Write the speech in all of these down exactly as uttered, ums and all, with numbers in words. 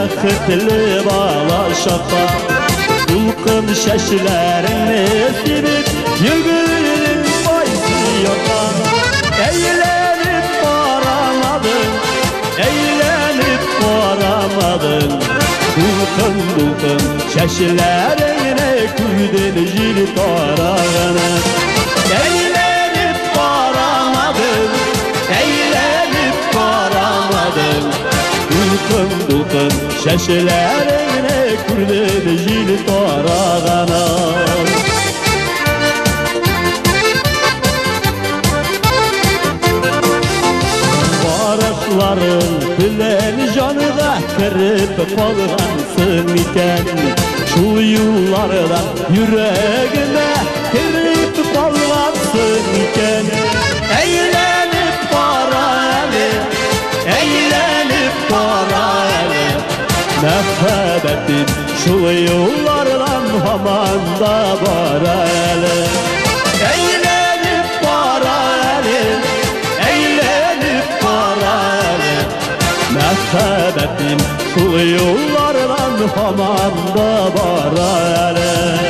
bextli balaşakta Dulkın şeşlerini silip Yürgünün baysı yokta Eğlenip varamadın Eğlenip varamadın Dulkın dulkın şeşlerine Küydün jil tarağına Eğlenip varamadın Eğlenip varamadın Dulkın dulkın şeşlerine Küydün jil tarağına Varışların bilen canıda Kırıp kalgansın iken Şu yıllardan yüreğine Kırıp kalgansın iken Eğlenip para eli Eğlenip para eli Mehebbetin şu yıllardan Haman da bara eli Eğlenip para eli Eğlenip para eli Mehebbetin şu yıllardan Haman da bara eli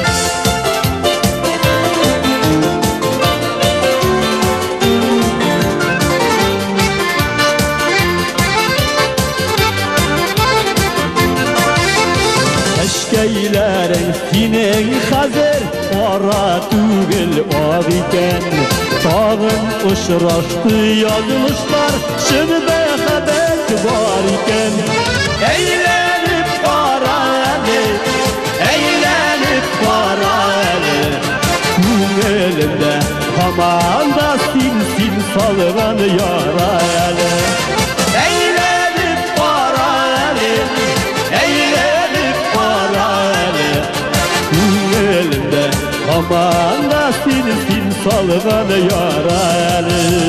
Eşkeylerin sinin hazır Ara tügül av iken Tağın uçraştı yazılışlar Şimdi haber var iken Eğlenip para eli Eğlenip para eli Tügelinde Haman da sil sil salgan yara eli Eğlenip para eli Eğlenip para eli Tügelinde Haman da sil sil salgan yara eli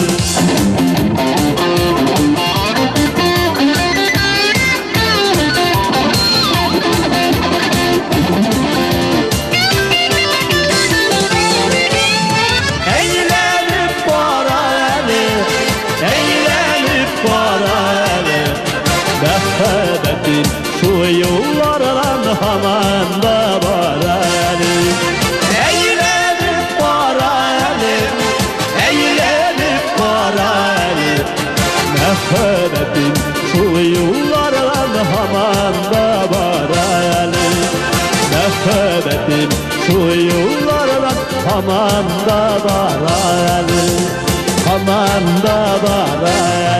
Mehebbetin şu yollardan Haman da bara eli Eğlenip para eli Eğlenip para eli Mehebbetin şu yollardan Haman da bara eli Mehebbetin şu yollardan Haman da bara eli Haman da bara eli